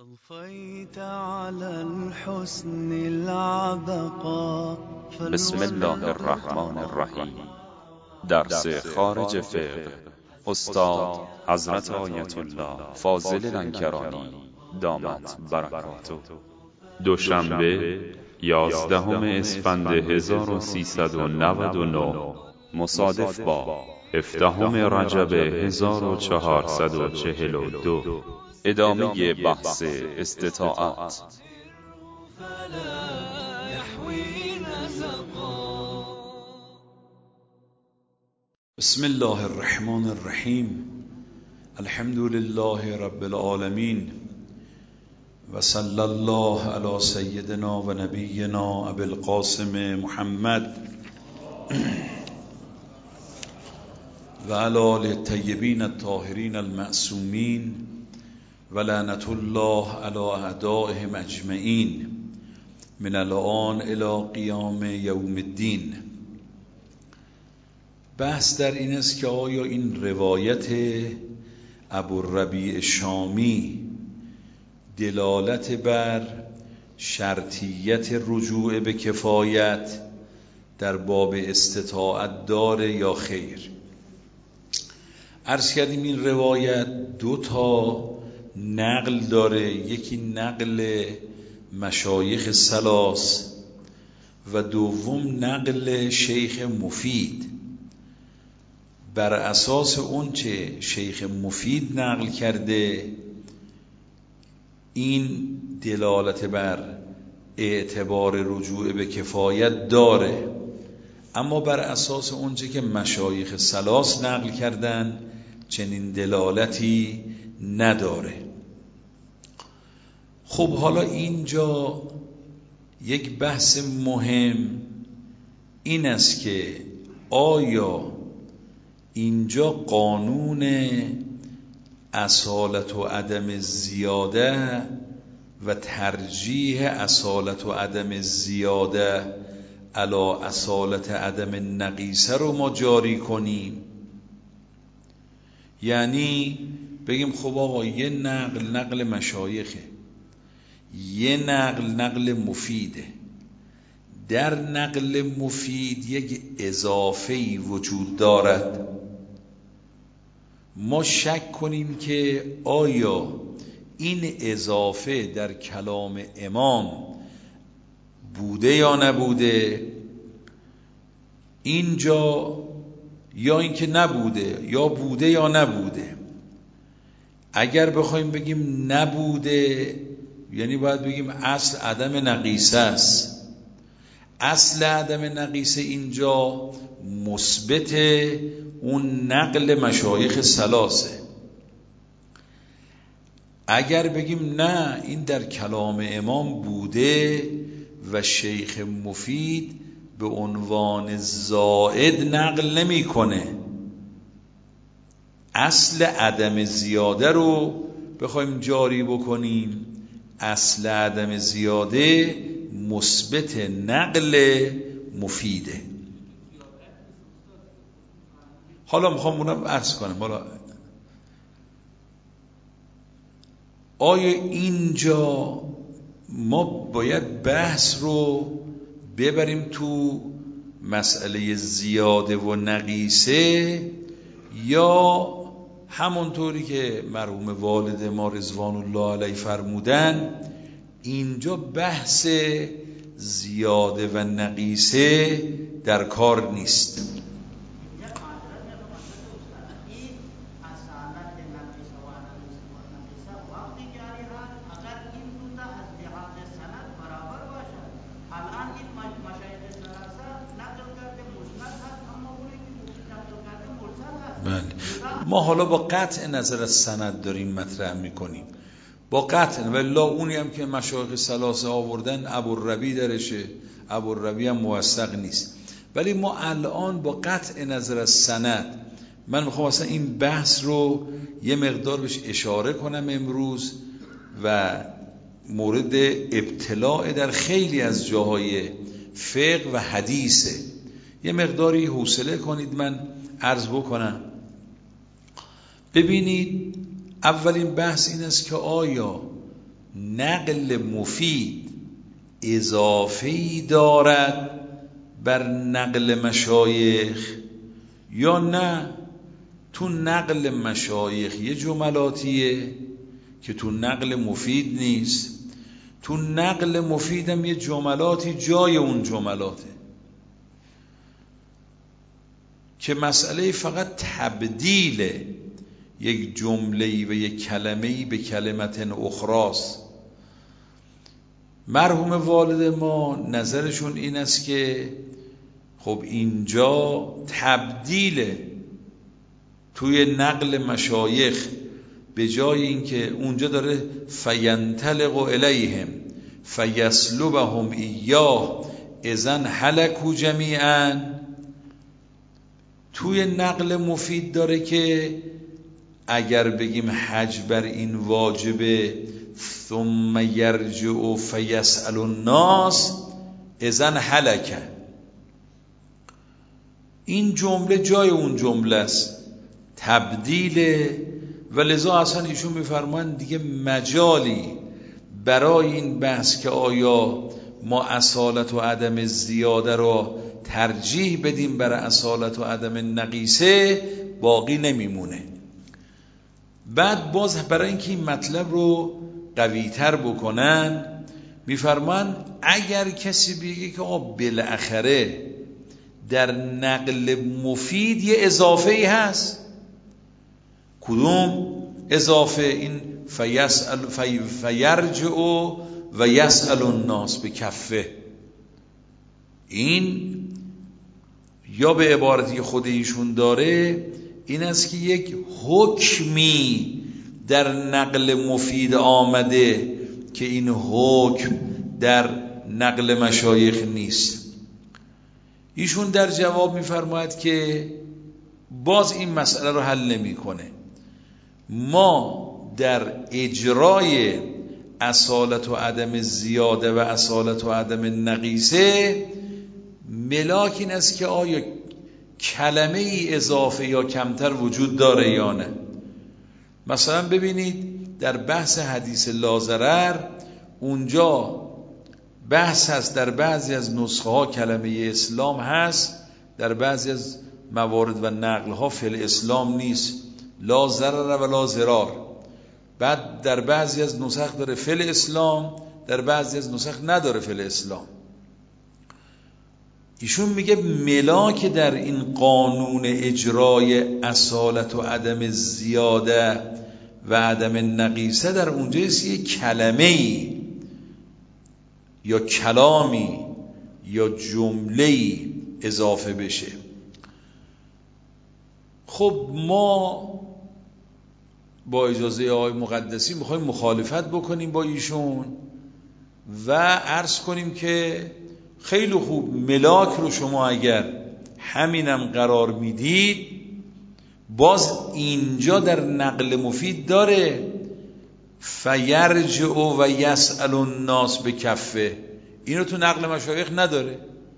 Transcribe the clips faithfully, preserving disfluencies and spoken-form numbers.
أضفيت على الحسن العبقى. بسم الله الرحمن الرحیم. درس خارج فقه استاد حضرت آیت الله فاضل لنکرانی دامت برکاته. دوشنبه یازدهم اسفند هزار و سیصد و نود و نه مصادف با هفدهم رجب هزار و چهارصد و چهل و دو. ادامه بحث استطاعت. بسم الله الرحمن الرحیم. الحمد لله رب العالمین و صلی الله علی سیدنا و نبینا ابی القاسم محمد و علی آل الطیبین الطاهرین المعصومین و لعنت الله علی اعدائهم اجمعین من الآن الی قیام یوم الدین. بحث در این است که آیا این روایت ابوالربیع شامی دلالت بر شرطیت رجوع به کفایت در باب استطاعت داره یا خیر؟ عرض کردیم این روایت دو تا نقل داره، یکی نقل مشایخ ثلاث و دوم نقل شیخ مفید. بر اساس اون چه شیخ مفید نقل کرده این دلالت بر اعتبار رجوع به کفایت داره، اما بر اساس اون چه که مشایخ ثلاث نقل کردن چنین دلالتی نداره. خب حالا اینجا یک بحث مهم این است که آیا اینجا قانون اصالت و عدم زیاده و ترجیح اصالت و عدم زیاده علی اصالت عدم نقیصه رو ما جاری کنیم؟ یعنی بگیم خب آقا یه نقل نقل مشایخه، یه نقل نقل مفیده، در نقل مفید یک اضافه‌ای وجود دارد، ما شک کنیم که آیا این اضافه در کلام امام بوده یا نبوده اینجا، یا اینکه نبوده، یا بوده یا نبوده. اگر بخوایم بگیم نبوده یعنی باید بگیم اصل عدم نقیصه است. اصل عدم نقیصه اینجا مثبت اون نقل مشایخ ثلاثه. اگر بگیم نه این در کلام امام بوده و شیخ مفید به عنوان زائد نقل نمی کنه، اصل عدم زیاده رو بخوایم جاری بکنیم، اصل عدم زیاده مثبت نقل مفیده. حالا میخوام اونم عرض کنم، حالا آیا اینجا ما باید بحث رو ببریم تو مسئله زیاده و نقیصه، یا همونطوری که مرحوم والد ما رضوان الله علیه فرمودن اینجا بحث زیاده و نقیصه در کار نیست؟ ما حالا با قطع نظر از سند داریم مطرح میکنیم، با قطع، ولی اونی هم که مشایخ ثلاثه آوردن ابوالربیع درشه، ابوالربیع هم موثق نیست. ولی ما الان با قطع نظر از سند، من میخوام اصلا این بحث رو یه مقدار بهش اشاره کنم امروز و مورد ابتلاع در خیلی از جاهای فقه و حدیثه. یه مقداری حوصله کنید من عرض بکنم. ببینید اولین بحث این است که آیا نقل مفید اضافه‌ای دارد بر نقل مشایخ یا نه تو نقل مشایخ یه جملاتیه که تو نقل مفید نیست، تو نقل مفیدم یه جملاتی جای اون جملاته که مسئله فقط تبدیل یک جمله‌ای و یک کلمه‌ای به کلمت اخراست. مرحوم والد ما نظرشون این است که خب اینجا تبدیل توی نقل مشایخ به جای اینکه اونجا داره فینطلق الیهم فیسلبهم ایاه اذن هلکوا جمیعا، توی نقل مفید داره که اگر بگیم حج بر این واجبه ثم یرجع فیسأل الناس اذن هلک، این جمله جای اون جمله است، تبدیله و لذا اصلا ایشون میفرمان دیگه مجالی برای این بحث که آیا ما اصالت و عدم زیاده رو ترجیح بدیم برای اصالت و عدم نقیصه باقی نمیمونه. بعد باز برای اینکه این مطلب رو قوی‌تر بکنن میفرمان اگر کسی بگه که آقا بالاخره در نقل مفید یه اضافه ای هست، کدوم اضافه؟ این فیسأل في فیرجع و یسأل الناس به کفه، این یا به عبارتی که خود ایشون داره این است که یک حکمی در نقل مفید آمده که این حکم در نقل مشایخ نیست. ایشون در جواب میفرماید که باز این مسئله رو حل نمیکنه. ما در اجرای اصالت و عدم زیاده و اصالت و عدم نقیصه ملاک این است که آیا کلمه ای اضافه یا کمتر وجود داره یا نه. مثلا ببینید در بحث حدیث لاضرر اونجا بحث هست در بعضی از نسخه ها کلمه اسلام هست، در بعضی از موارد و نقل ها فعل اسلام نیست، لا ضرر و لا ضرار. بعد در بعضی از نسخ داره فعل اسلام، در بعضی از نسخ نداره فعل اسلام. ایشون میگه ملاک در این قانون اجرای اصالت و عدم زیاده و عدم نقیصه در اونجاست یک کلمه‌ای یا کلامی یا جمله‌ای اضافه بشه. خب ما با اجازه آقای مقدسی میخوایم مخالفت بکنیم با ایشون و عرض کنیم که خیلی خوب، ملاک رو شما اگر همینم قرار میدید باز اینجا در نقل مفید داره فیرجع و یسأل الناس به کفه، اینو تو نقل مشایخ نداره.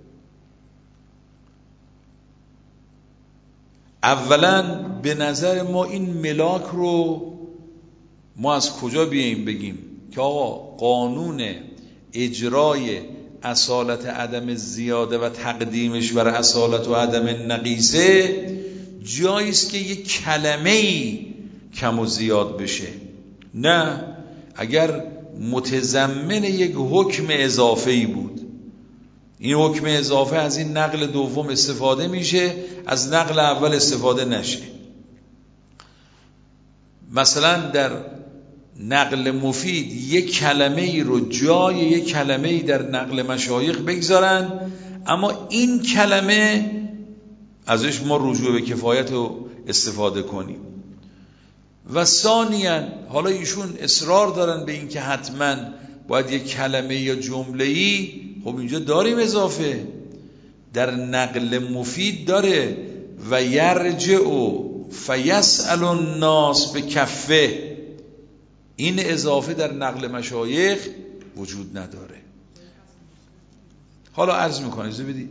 اولا به نظر ما این ملاک رو ما از کجا بیاییم بگیم که آقا قانون اجرای اصالت عدم زیاده و تقدیمش بر اصالت و عدم نقیصه جاییست که یک کلمه‌ای کم و زیاد بشه؟ نه، اگر متضمن یک حکم اضافه‌ای بود، این حکم اضافه از این نقل دوم استفاده میشه، از نقل اول استفاده نشه. مثلا در نقل مفید یک کلمه ای رو جای یک کلمه ای در نقل مشایخ بگذارن، اما این کلمه ازش ما رجوع به کفایت رو استفاده کنیم. و ثانیاً حالا ایشون اصرار دارن به این که حتما باید یک کلمه یا جمله ای، خب اینجا داریم اضافه در نقل مفید داره و یرجع فیسأل الناس به کفه، این اضافه در نقل مشایخ وجود نداره. حالا عرض میکنه اجازه بدید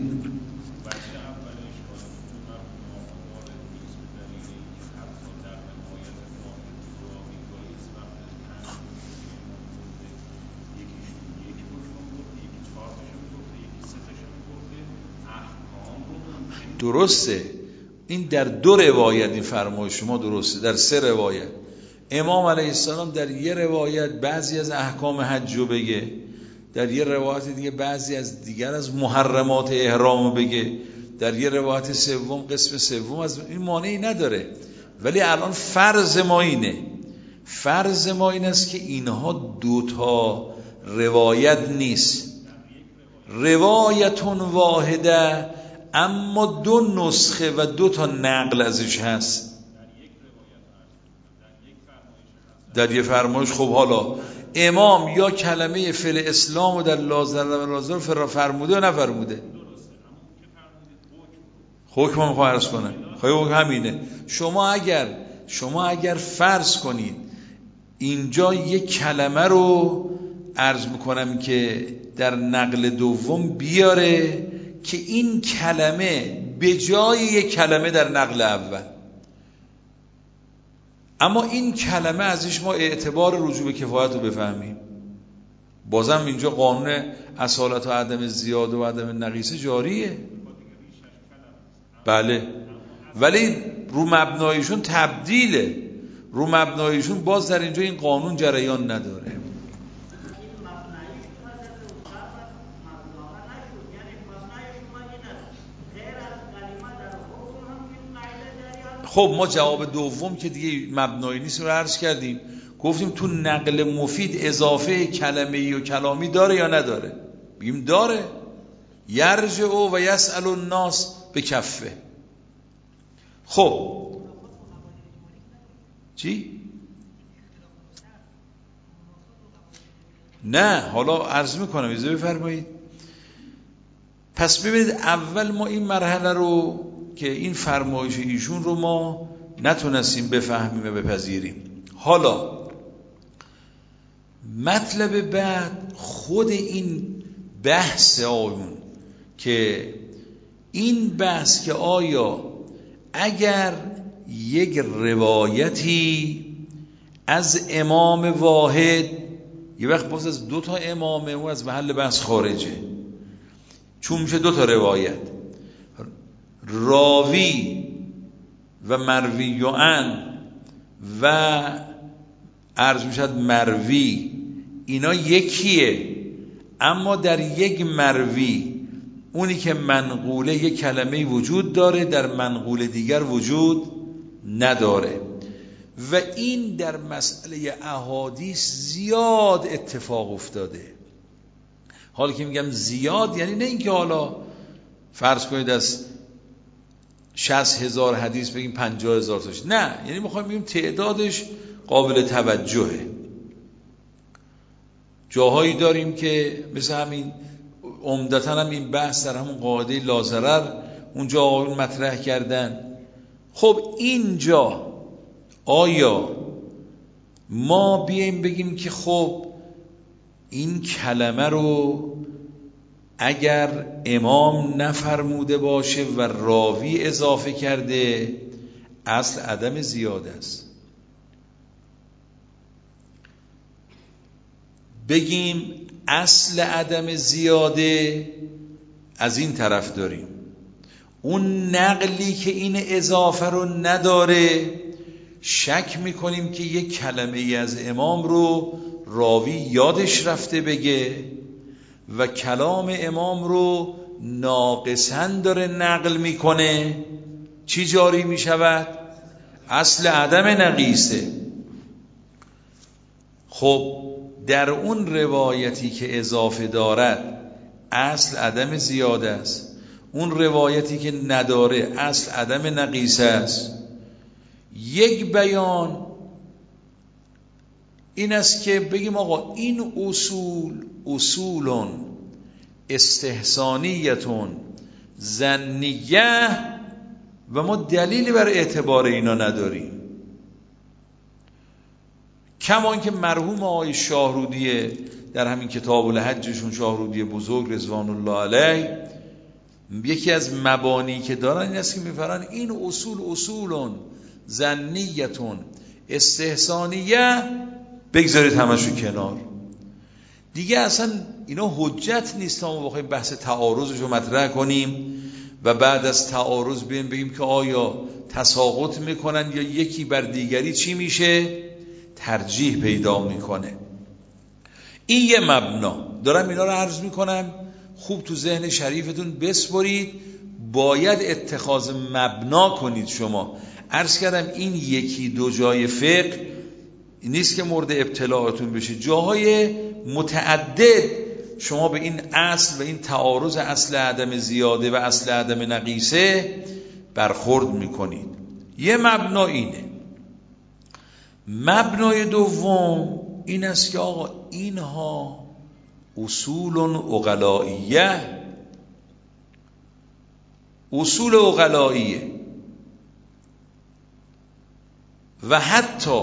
درسته، این در دو روایت این فرمایش شما درسته، در سه روایت. امام علیه السلام در یه روایت بعضی از احکام حج رو بگه، در یه روایت دیگه بعضی از دیگر از محرمات احرام رو بگه، در یه روایت سوم قسم سوم از این مانعی نداره. ولی الان فرض ما اینه فرض ما این است که اینها دوتا روایت نیست، روایتون واحده اما دو نسخه و دو تا نقل ازش هست در یه فرمایش. خب حالا امام یا کلمه فعل اسلام رو در لازر و لازر فرا فرموده و نفرموده؟ حکم هم خواهی ارز کنه خواهی همینه. شما اگر شما اگر فرض کنید اینجا یک کلمه رو عرض میکنم که در نقل دوم بیاره که این کلمه به جای یک کلمه در نقل اول، اما این کلمه ازش ما اعتبار رجوع به کفایت رو بفهمیم، بازم اینجا قانون اصالت و عدم زیاد و عدم نقیصه جاریه. بله، ولی رو مبنایشون تبدیله، رو مبنایشون باز در اینجا این قانون جریان نداره. خب ما جواب دوم که دیگه مبنایی نیست رو عرض کردیم، گفتیم تو نقل مفید اضافه کلمه‌ای و کلامی داره یا نداره؟ بگیم داره. یرجع و یسأل الناس به کفه. خب چی؟ نه حالا عرض میکنم اجازه بفرمایید. پس ببینید اول ما این مرحله رو که این فرمایش ایشون رو ما نتونستیم بفهمیم و بپذیریم. حالا مطلب بعد خود این بحث آیون که این بحث که آیا اگر یک روایتی از امام واحد، یه وقت باز از دو تا امامه و از محل بحث خارجه، چون میشه دو تا روایت، راوی و مروی عن و عرض میشد مروی اینا یکیه، اما در یک مروی اونی که منقوله یک کلمه وجود داره، در منقول دیگر وجود نداره. و این در مسئله احادیث زیاد اتفاق افتاده. حالا که میگم زیاد یعنی نه اینکه حالا فرض کنید از شصت هزار حدیث بگیم پنجاه هزار تاش، نه، یعنی میخوایم بگیم تعدادش قابل توجهه. جاهایی داریم که مثل همین عمدتاً هم این بحث در همون قاعده لازرر اونجا آقایون مطرح کردن. خب اینجا آیا ما بیایم بگیم که خب این کلمه رو اگر امام نفرموده باشه و راوی اضافه کرده اصل عدم زیاده است، بگیم اصل عدم زیاده از این طرف داریم، اون نقلی که این اضافه رو نداره شک میکنیم که یک کلمه ای از امام رو راوی یادش رفته بگه و کلام امام رو ناقصاً داره نقل میکنه، چی جاری میشود؟ اصل عدم نقیصه. خب در اون روایتی که اضافه دارد اصل عدم زیاده است، اون روایتی که نداره اصل عدم نقیصه است. یک بیان این است که بگیم آقا این اصول اصولون استحسانیتون ظنیه و ما دلیلی بر اعتبار اینا نداریم. کما اینکه مرحوم آقای شاهرودی در همین کتاب الحجشون، شاهرودی بزرگ رضوان الله علیه، یکی از مبانی که دارن این است که میفرن این اصول اصولون ظنیتون استحسانیه، بگذارید همشو کنار دیگه، اصلا اینا حجت نیست تا ما بخوایم بحث تعارضش رو مطرح کنیم و بعد از تعارض بیایم بگیم که آیا تساقط میکنن یا یکی بر دیگری چی میشه؟ ترجیح پیدا میکنه. این یه مبنا. دارم اینا رو عرض میکنم خوب تو ذهن شریفتون بسپرید، باید اتخاذ مبنا کنید. شما عرض کردم این یکی دو جای فقه نیست که مورد ابتلاعتون بشه، جاهای متعدد شما به این اصل و این تعارض اصل عدم زیاده و اصل عدم نقیصه برخورد میکنید. یه مبنا اینه. مبنای دوم این است که آقا اینها اصول عقلائیه، اصول عقلائیه و حتی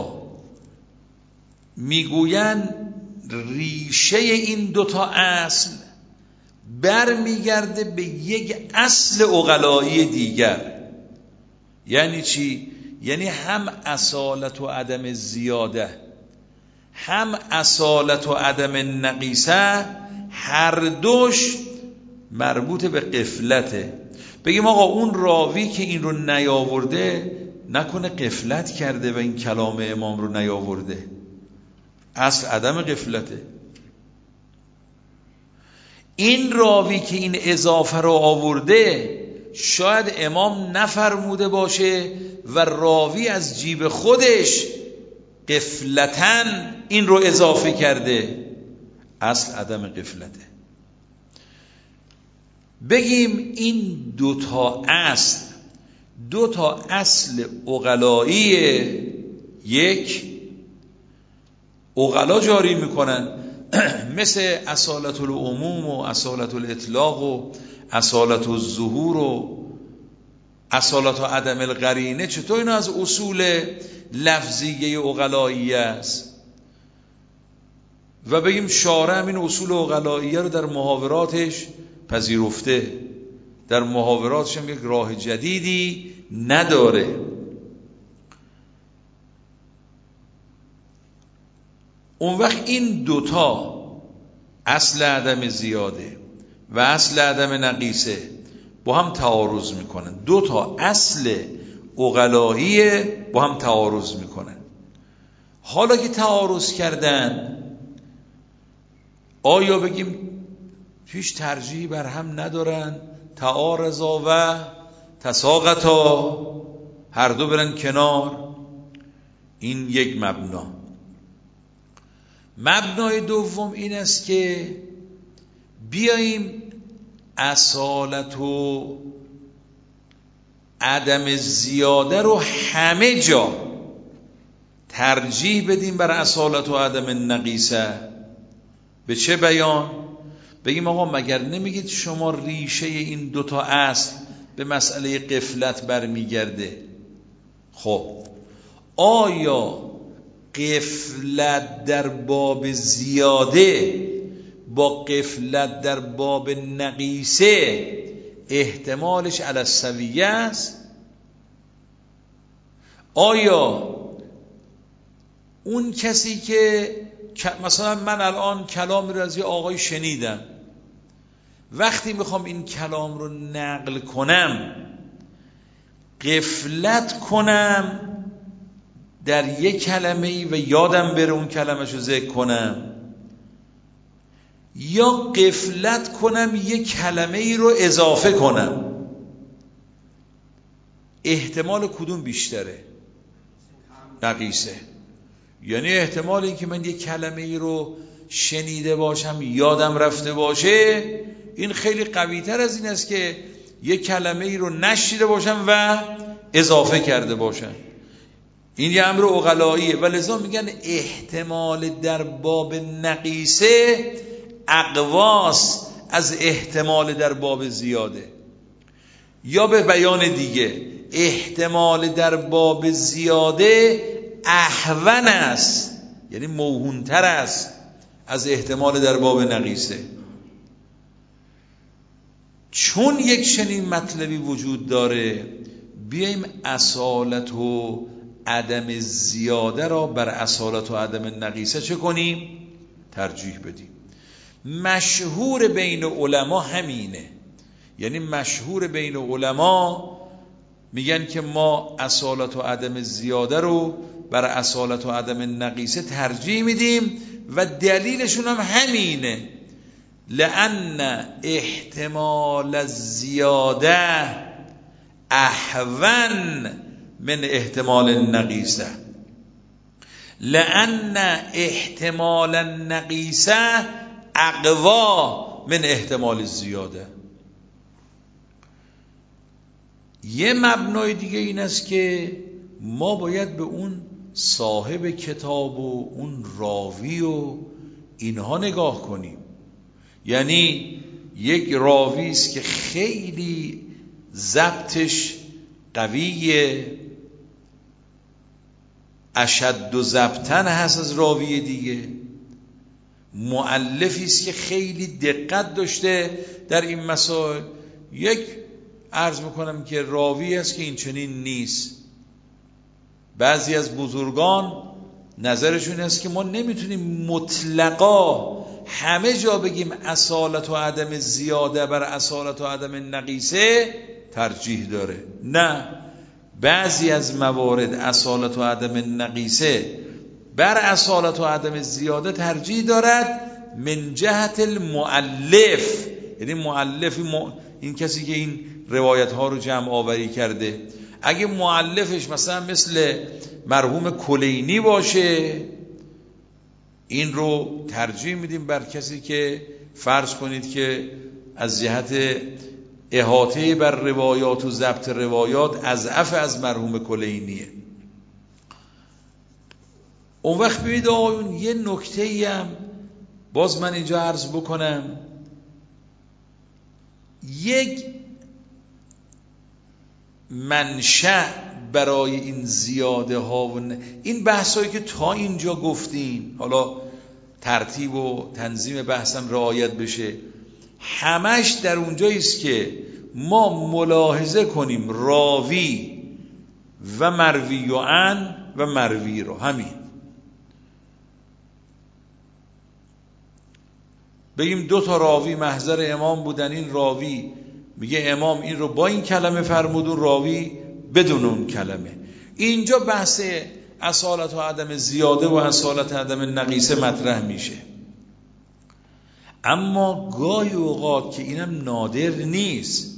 میگوین ریشه این دوتا اصل برمیگرده به یک اصل عقلایی دیگر. یعنی چی؟ یعنی هم اصالت و عدم زیاده هم اصالت و عدم نقیصه هر دوش مربوط به غفلته. بگیم آقا اون راوی که این رو نیاورده نکنه غفلت کرده و این کلام امام رو نیاورده. اصل عدم غفلته. این راوی که این اضافه رو آورده شاید امام نفرموده باشه و راوی از جیب خودش غفلتاً این رو اضافه کرده. اصل عدم غفلته. بگیم این دوتا اصل دوتا اصل عقلایی، یک عقلا جاری میکنن مثل اصالت العموم و اصالت الاطلاق و اصالت الظهور و اصالت و عدم القرینه. چطور اینا از اصول لفظیه عقلایی است؟ و بگیم شارع این اصول عقلاییه رو در محاوراتش پذیرفته، در محاوراتش هم یک راه جدیدی نداره. اون وقت این دوتا اصل عدم زیاده و اصل عدم نقیصه با هم تعارض میکنن. دوتا اصل عقلایی با هم تعارض میکنن. حالا که تعارض کردن آیا بگیم هیچ ترجیحی بر هم ندارن؟ تعارضا و تساقطا، هر دو برن کنار. این یک مبنا. مبنای دوم این است که بیاییم اصالت و عدم زیاده رو همه جا ترجیح بدیم بر اصالت و عدم نقیصه. به چه بیان؟ بگیم آقا مگر نمیگید شما ریشه این دوتا اصل به مسئله غفلت برمیگرده؟ خب آیا غفلت در باب زیاده با غفلت در باب نقیصه احتمالش علی السویه است؟ آیا اون کسی که مثلا من الان کلامی رو از یه آقای شنیدم، وقتی میخوام این کلام رو نقل کنم غفلت کنم در یک کلمه‌ای و یادم بره اون کلمه‌شو ذکر کنم، یا غفلت کنم یک کلمه‌ای رو اضافه کنم؟ احتمال کدوم بیشتره؟ نقیصه. یعنی احتمال این که من یک کلمه‌ای رو شنیده باشم یادم رفته باشه این خیلی قوی‌تر از این است که یک کلمه‌ای رو نشنیده باشم و اضافه کرده باشم. این یه امر عقلاییه و لذا میگن احتمال در باب نقیصه اقواس از احتمال در باب زیاده. یا به بیان دیگه احتمال در باب زیاده اهون است، یعنی موهونتر است از احتمال در باب نقیصه. چون یک چنین مطلبی وجود داره بیایم اصالت و عدم زیاده را بر اصالت و عدم نقیصه چه کنیم؟ ترجیح بدیم. مشهور بین علما همینه. یعنی مشهور بین علما میگن که ما اصالت و عدم زیاده رو بر اصالت و عدم نقیصه ترجیح میدیم و دلیلشون هم همینه، لأن احتمال الزیاده احون من احتمال النقیصه، لأن احتمال النقیصه اقوا من احتمال الزیاده. یه مبنای دیگه این است که ما باید به اون صاحب کتاب و اون راوی و اینها نگاه کنیم. یعنی یک راوی است که خیلی ضبطش قویه، اشد و ضبطن هست از راوی دیگه، مؤلفی است که خیلی دقت داشته در این مسائل. یک عرض میکنم که راوی است که این چنین نیست. بعضی از بزرگان نظرشون است که ما نمیتونیم مطلقا همه جا بگیم اصالت و عدم زیاده بر اصالت و عدم نقیصه ترجیح داره. نه، بعضی از موارد اصالت و عدم نقیصه بر اصالت و عدم زیاده ترجیح دارد من جهت المؤلف، یعنی مؤلف م... این کسی که این روایت ها رو جمع آوری کرده، اگه مؤلفش مثلا مثل مرحوم کلینی باشه این رو ترجیح میدیم بر کسی که فرض کنید که از جهت احاطه بر روایات و ضبط روایات اضعف از مرحوم کلینیه. اون وقت ببینید آقایون یه نکته‌ای هم باز من اینجا عرض بکنم، یک منشأ برای این زیاده ها و این بحثایی که تا اینجا گفتیم، حالا ترتیب و تنظیم بحثم رعایت بشه، همش در اونجایی است که ما ملاحظه کنیم راوی و مروی و عن و مروی رو، همین بگیم دو تا راوی محضر امام بودن، این راوی میگه امام این رو با این کلمه فرمود، اون راوی بدون اون کلمه. اینجا بحث اصالت و عدم زیاده و اصالت عدم نقیصه مطرح میشه. اما گاهی اوقات که اینم نادر نیست،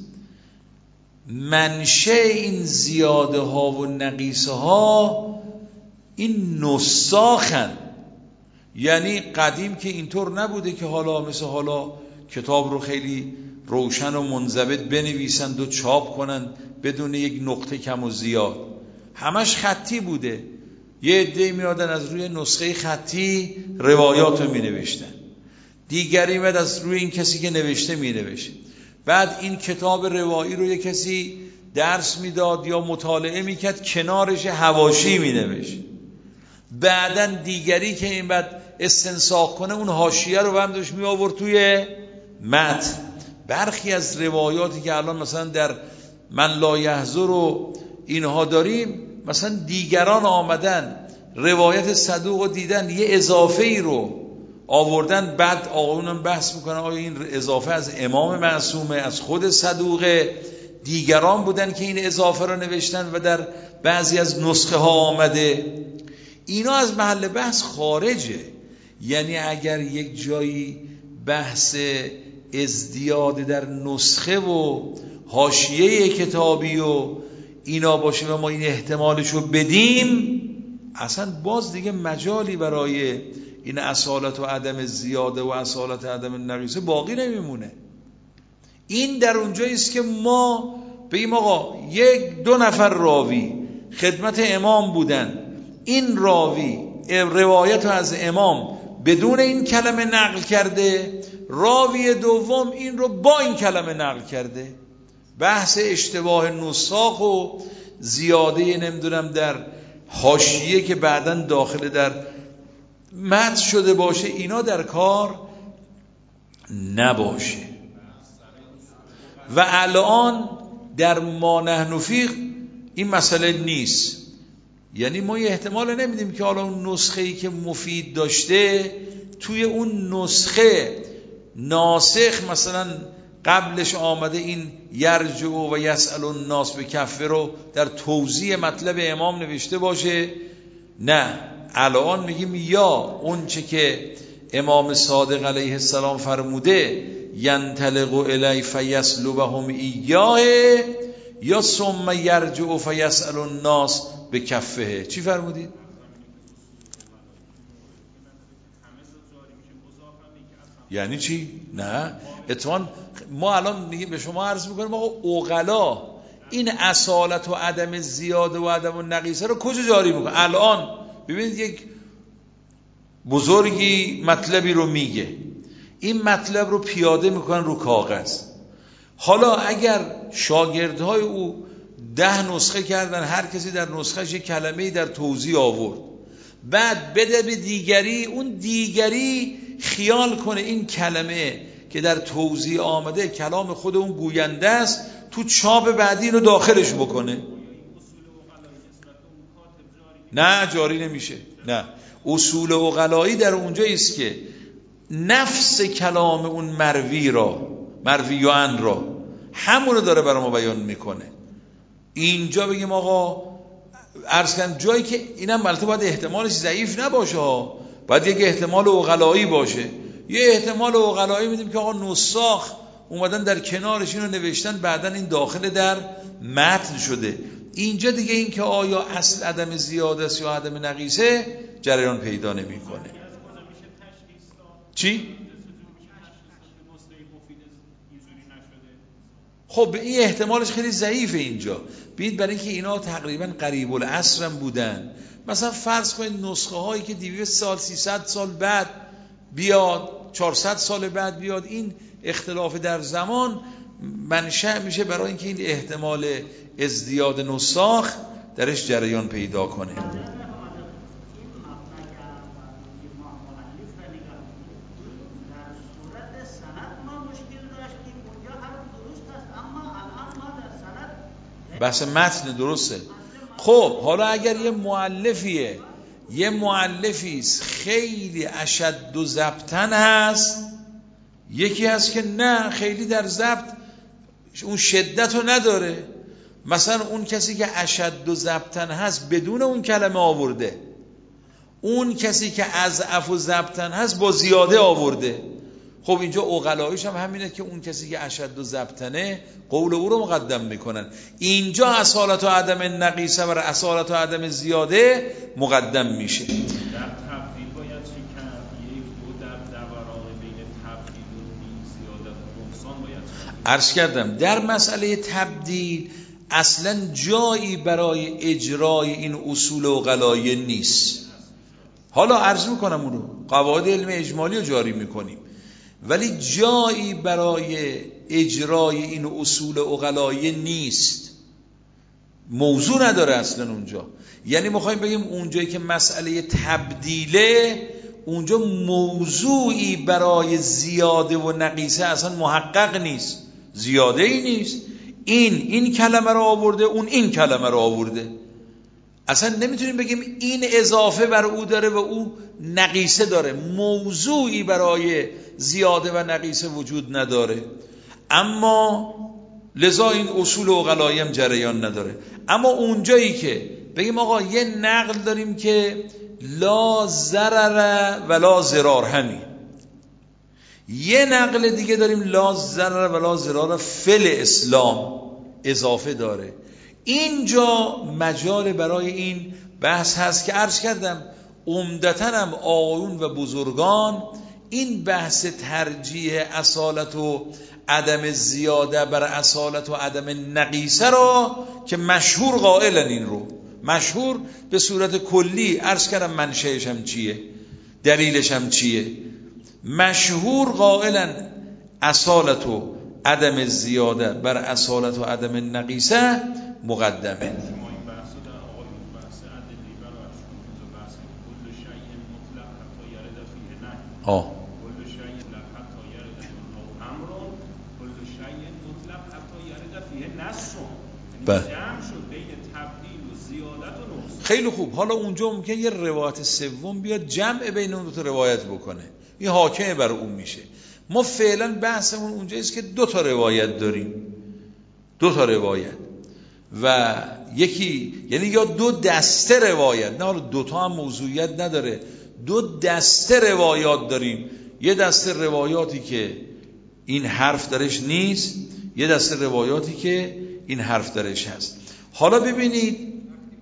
منشأ این زیاده ها و نقیصه ها این نساخن. یعنی قدیم که اینطور نبوده که حالا مثل حالا کتاب رو خیلی روشن و منضبط بنویسند و چاپ کنند بدون یک نقطه کم و زیاد، همش خطی بوده. یه عده میادن از روی نسخه خطی روایات رو می نوشتن، دیگری میاد از روی این کسی که نوشته می نوشت. بعد این کتاب روایی رو یه کسی درس میداد یا مطالعه میکرد، کنارش حواشی می نوشت. بعدن دیگری که این بعد استنساخ کنه اون حاشیه رو هم داشت می آورد توی متن. برخی از روایاتی که الان مثلا در من لا یحضر و اینها داریم، مثلا دیگران آمدن روایت صدوق رو دیدن یه اضافه ای رو آوردن، بعد آقایون بحث میکنن آیا این اضافه از امام معصومه، از خود صدوقه، دیگران بودن که این اضافه رو نوشتن و در بعضی از نسخه ها آمده. اینا از محل بحث خارجه. یعنی اگر یک جایی بحث ازدیاد در نسخه و حاشیه کتابی و اینا باشه و ما این احتمالشو بدیم، اصلا باز دیگه مجالی برای این اصالت و عدم زیاده و اصالت عدم نقیصه باقی نمیمونه. این در اونجایی است که ما بگیم آقا یک دو نفر راوی خدمت امام بودن، این راوی روایت از امام بدون این کلمه نقل کرده، راوی دوم این رو با این کلمه نقل کرده. بحث اشتباه نساخ و زیاده نمیدونم در حاشیه که بعداً داخل در متن شده باشه، اینا در کار نباشه. و الان در ما نحن فیه این مسئله نیست. یعنی ما یه احتمال نمیدیم که حالا اون نسخه‌ای که مفید داشته توی اون نسخه ناسخ مثلا قبلش آمده این یرجع و یسأل الناس به کفه رو در توضیح مطلب امام نوشته باشه؟ نه، الان میگیم یا اون چه که امام صادق علیه السلام فرموده ینطلق الی فیسلبهم ایاه، یا ثم یرجع فیسأل الناس به کفه. چی فرمودید؟ یعنی چی؟ نه اتفاقا ما الان میگیم به شما عرض میکنیم آقا عقلا این اصالت و عدم زیاده و عدم نقیصه رو کجا جاری میکنه؟ الان ببینید یک بزرگی مطلبی رو میگه، این مطلب رو پیاده میکنن رو کاغذ. حالا اگر شاگردهای او ده نسخه کردن، هر کسی در نسخهش یک کلمه‌ای در توضیح آورد، بعد بده به دیگری، اون دیگری خیال کنه این کلمه که در توضیح آمده کلام خود اون گوینده است، تو چاپ بعدی رو داخلش بکنه. نه جاری نمیشه. نه، اصول عقلایی در اونجا است که نفس کلام اون مروی را، مرویان را، همون رو داره برای ما بیان میکنه. اینجا بگیم آقا عرض کردم جایی که اینم البته باید احتمالش ضعیف نباشه ها، باید یک احتمال عقلایی باشه. یه احتمال عقلایی میدیم که آقا نساخ اومدن در کنارش اینو نوشتن، بعدن این داخل در متن شده. اینجا دیگه این که آیا اصل عدم زیاده است یا عدم نقیصه جریان پیدا نمیکنه. چی؟ خب این احتمالش خیلی ضعیفه اینجا. ببینید برای اینکه اینا تقریبا قریب العصر هم بودن، مثلا فرض کنید نسخه هایی که دویست سال سیصد سال بعد بیاد، چهارصد سال بعد بیاد، این اختلاف در زمان منشأ میشه برای اینکه این احتمال ازدیاد نساخ درش جریان پیدا کنه. بحث متن درسته. خب حالا اگر یه مؤلفیه، یه مؤلفیست خیلی اشد و ضبطن هست، یکی هست که نه خیلی در ضبط اون شدت رو نداره، مثلا اون کسی که اشد و ضبطن هست بدون اون کلمه آورده، اون کسی که اضعف و ضبطن هست با زیاده آورده. خب اینجا عقلاییش هم همینه که اون کسی که اشد و ضبطنه قول او رو مقدم میکنن. اینجا اصالت و عدم نقیصه و اصالت و عدم زیاده مقدم میشه. در تبدیل باید چی کرد؟ یک دو در دوران بین تبدیل و زیادت و نقصان باید چی؟ عرض کردم در مسئله تبدیل اصلا جایی برای اجرای این اصول عقلایی نیست. حالا عرض میکنم اون رو، قواعد علم اجمالی رو جاری میکنیم، ولی جایی برای اجرای این اصول عقلایی نیست، موضوع نداره اصلا اونجا. یعنی میخوایم بگیم اونجایی که مسئله تبدیله، اونجا موضوعی برای زیاده و نقیصه اصلا محقق نیست، زیاده ای نیست. این این کلمه رو آورده، اون این کلمه رو آورده، اصلا نمیتونیم بگیم این اضافه بر او داره و او نقیصه داره. موضوعی برای زیاده و نقیصه وجود نداره. اما لذا این اصول عقلایی هم جریان نداره. اما اونجایی که بگیم آقا یه نقل داریم که لا ضرر ولا ضرار، همین، یه نقل دیگه داریم لا ضرر ولا ضرار فل اسلام، اضافه داره، اینجا مجال برای این بحث هست که عرض کردم عمدتاً هم آقایون و بزرگان این بحث ترجیح اصالت و عدم زیاده بر اصالت و عدم نقیصه را که مشهور قائلن، این رو مشهور به صورت کلی عرض کردم منشأش هم چیه، دلیلش هم چیه، مشهور قائلن اصالت و عدم زیاده بر اصالت و عدم نقیصه مقدمه. آه خیلی خوب. حالا اونجا ممکنه یه روایت سوم بیاد جمع بین اون دو تا روایت بکنه، این حاکمه بر اون میشه. ما فعلا بحثمون اونجاییست که دو تا روایت داریم، دو تا روایت و یکی یعنی یا دو دسته روایت، نه حالا دو تا هم موضوعیت نداره، دو دسته روایات داریم. یه دسته روایاتی که این حرف درش نیست، یه دسته روایاتی که این حرف درش هست. حالا ببینید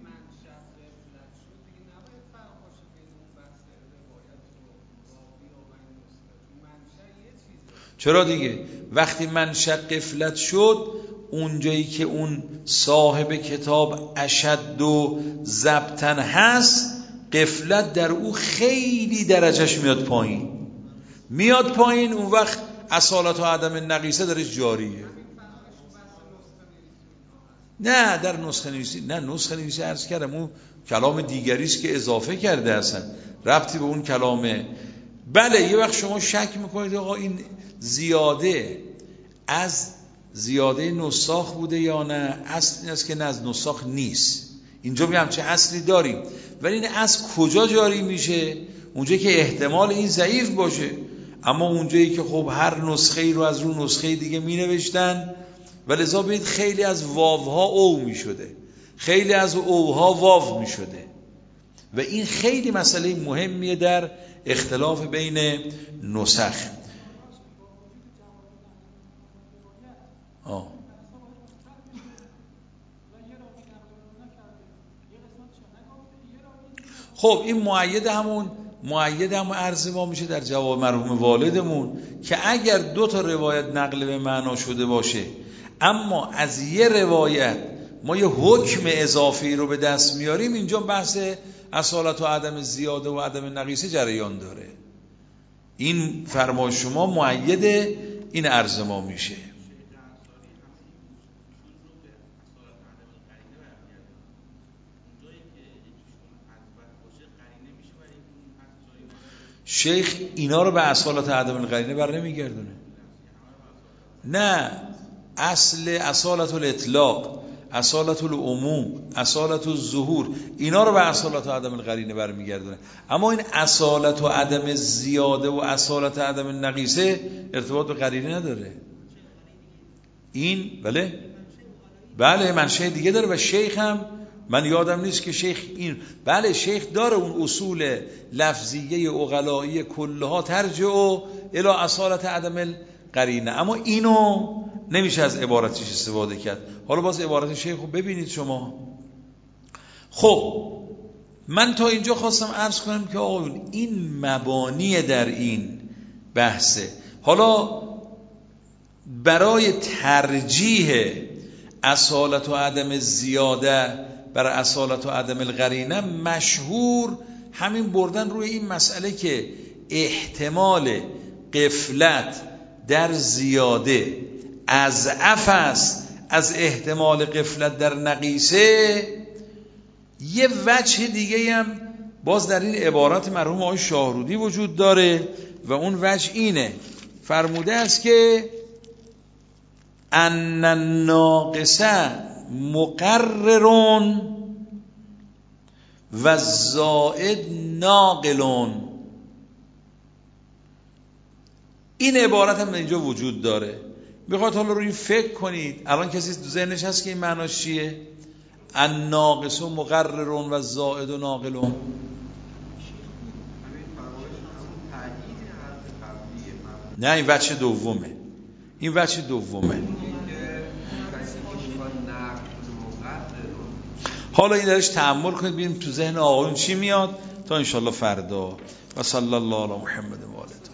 چرا دیگه وقتی منشأ غفلت شد، اونجایی که اون صاحب کتاب اشد و ضبطن هست، غفلت در او خیلی درجهش میاد پایین، میاد پایین. اون وقت اصالت و عدم نقیصه درش جاریه. نه در نسخه نویسی، نه نسخه نویسی عرض کردم اون کلام دیگریست که اضافه کرده، اصلا ربطی به اون کلامه. بله یه وقت شما شک میکنید آقا این زیاده از زیاده نساخ بوده یا نه، اصل این است که نه از نساخ نیست. اینجا میگم چه اصلی داریم، ولی این از کجا جاری میشه؟ اونجایی که احتمال این ضعیف باشه، اما اونجایی که خب هر نسخه ای رو از رو نسخه دیگه می نوشتن و لذا بید خیلی از واوها او می شده، خیلی از اوها واو می شده و این خیلی مسئله مهمیه در اختلاف بین نسخ. آه. خب این مؤید همون مؤید همون عرض ما میشه در جواب مرحوم والدمون که اگر دو تا روایت نقل به معنا شده باشه، اما از یه روایت ما یه حکم اضافی رو به دست میاریم، اینجا بحث اصالت و عدم زیاده و عدم نقیصه جریان داره. این فرمای شما مؤید این عرض ما میشه. شیخ اینا رو به اصالت عدم القرینه بر نمیگردونه. نه، اصل اصالت الاطلاق، اصالت العموم، اصالت الظهور، اینا رو به اصالت عدم القرینه برمیگردونه. اما این اصالت و عدم زیاده و اصالت عدم نقیصه ارتباط به قرینه نداره. این بله بله منشأ دیگه داره و شیخ هم من یادم نیست که شیخ این بله شیخ داره اون اصول لفظیه عقلایی کلها ترجع الی اصالت عدم القرینه، اما اینو نمیشه از عبارتش استفاده کرد. حالا باز عبارت شیخ رو ببینید شما. خب من تا اینجا خواستم عرض کنم که آقا این مبانی در این بحثه. حالا برای ترجیح اصالت و عدم زیاده بر اصالت و عدم القرینه مشهور همین بردن روی این مسئله که احتمال غفلت در زیاده اضعف است از احتمال غفلت در نقیصه. یه وجه دیگه هم باز در این عبارت مرحوم آقای شاهرودی وجود داره و اون وجه اینه، فرموده است که ان الناقصه مقررون و زائد ناقلون. این عبارت هم اینجا وجود داره. میخواد حالا روی فکر کنید. الان کسی تو ذهنش هست که این معناش چیه؟ الناقص مقررون و زائد ناقلون. نه این وجه دومه، این وجه دومه. حالا این درش تأمل کنید ببینیم تو ذهن آقایون چی میاد تا انشالله فردا. و صلی الله علی محمد و آله.